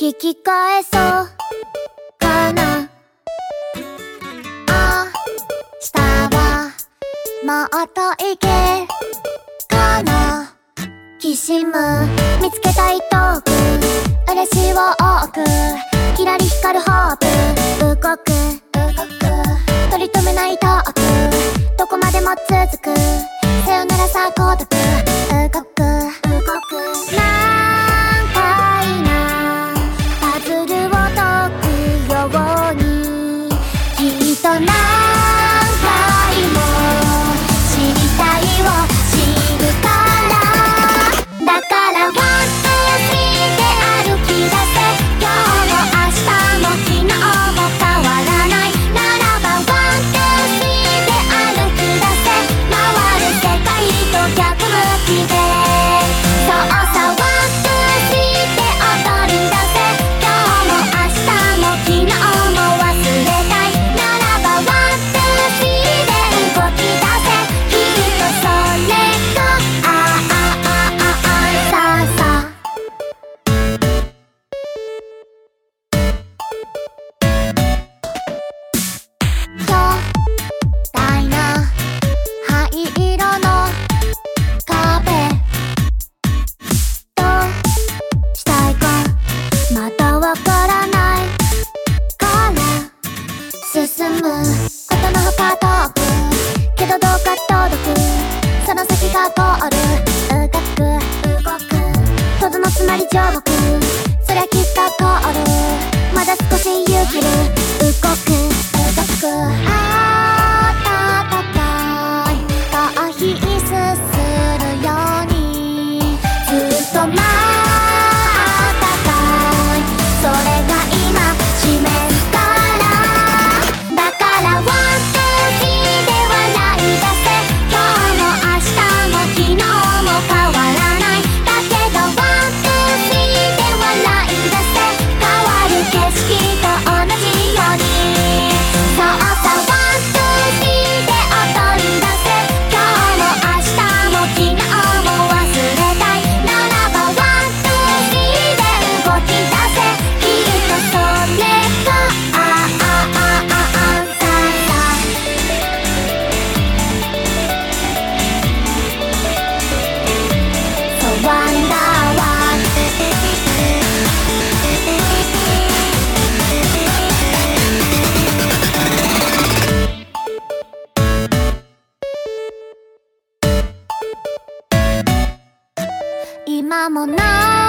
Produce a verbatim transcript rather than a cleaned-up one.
引き返そうかな。あしたはもっといけかな。きしむ見つけたいトーク、嬉しいを多く、キラリ光るホープ、動く動く取り留めないトーク、どこまでも続く、さよならさ孤独、動く動く難解なパズルを解くように、きっと何回も知りたいを知るから。だからワンツースリーで歩き出せ、今日も明日も昨日も変わらない。ならばワンツースリーで歩き出せ、回る世界と逆向きで。そうさワンツースリーで踊り出せ、今日も明日も昨日も忘れたい。ならばワンツースリーで動き出せ、きっとそれがあああああさあさあ。巨大な灰色の壁、どうしたいかまだわからないから進むことのほか遠く、けどどうか届く、その先がゴール、動く動くとどのつまり上国、そりゃきっとゴール、まだ少し勇気る、動く動くあたたかい逃避するように、ずっと待ったかい、それが今示すから。だからワンツースリーで笑い出せ、今日も明日も昨日も変わらない。だけどワンツースリーで笑い出せ、変わる景色と同じように。そうさワンツースリーで踊り出せ、今日も明日も昨日も忘れたい。ならばワンツースリーで動き出せ、きっとそれがあああああささ。そうワンダーワン今もな